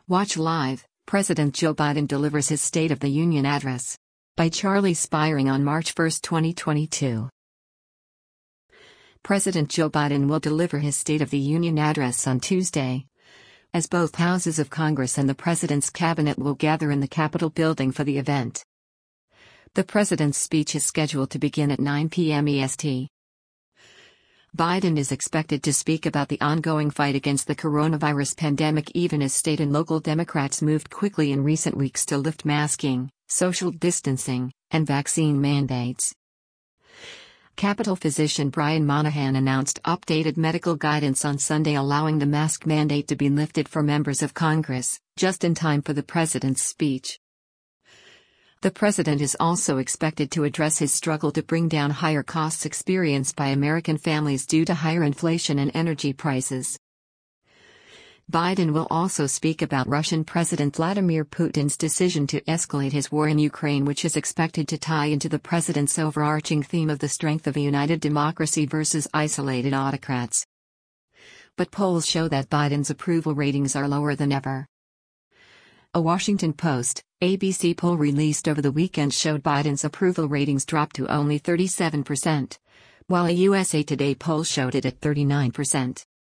Watch live, President Joe Biden delivers his State of the Union address. By Charlie Spiring on March 1, 2022. President Joe Biden will deliver his State of the Union address on Tuesday, as both houses of Congress and the president's cabinet will gather in the Capitol building for the event. The president's speech is scheduled to begin at 9 p.m. EST. Biden is expected to speak about the ongoing fight against the coronavirus pandemic even as state and local Democrats moved quickly in recent weeks to lift masking, social distancing, and vaccine mandates. Capitol physician Brian Monahan announced updated medical guidance on Sunday allowing the mask mandate to be lifted for members of Congress, just in time for the president's speech. The president is also expected to address his struggle to bring down higher costs experienced by American families due to higher inflation and energy prices. Biden will also speak about Russian President Vladimir Putin's decision to escalate his war in Ukraine, which is expected to tie into the president's overarching theme of the strength of a united democracy versus isolated autocrats. But polls show that Biden's approval ratings are lower than ever. A Washington Post, ABC poll released over the weekend showed Biden's approval ratings dropped to only 37%, while a USA Today poll showed it at 39%.